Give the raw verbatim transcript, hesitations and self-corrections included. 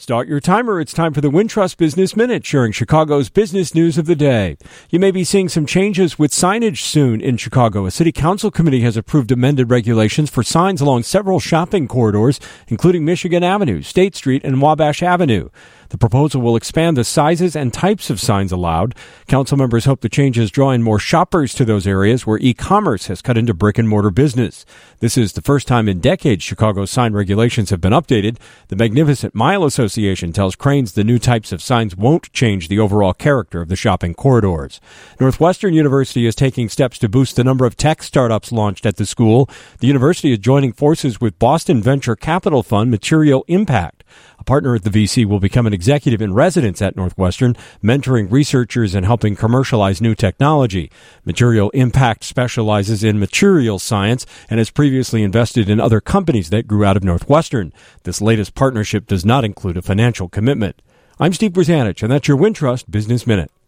Start your timer. It's time for the Wintrust Business Minute, sharing Chicago's business news of the day. You may be seeing some changes with signage soon in Chicago. A city council committee has approved amended regulations for signs along several shopping corridors, including Michigan Avenue, State Street, and Wabash Avenue. The proposal will expand the sizes and types of signs allowed. Council members hope the changes draw in more shoppers to those areas where e-commerce has cut into brick-and-mortar business. This is the first time in decades Chicago's sign regulations have been updated. The Magnificent Mile Association tells Crain's the new types of signs won't change the overall character of the shopping corridors. Northwestern University is taking steps to boost the number of tech startups launched at the school. The university is joining forces with Boston venture capital fund Material Impact. A partner at the V C will become an executive in residence at Northwestern, mentoring researchers and helping commercialize new technology. Material Impact specializes in materials science and has previously invested in other companies that grew out of Northwestern. This latest partnership does not include a financial commitment. I'm Steve Brzanich, and that's your Wintrust Business Minute.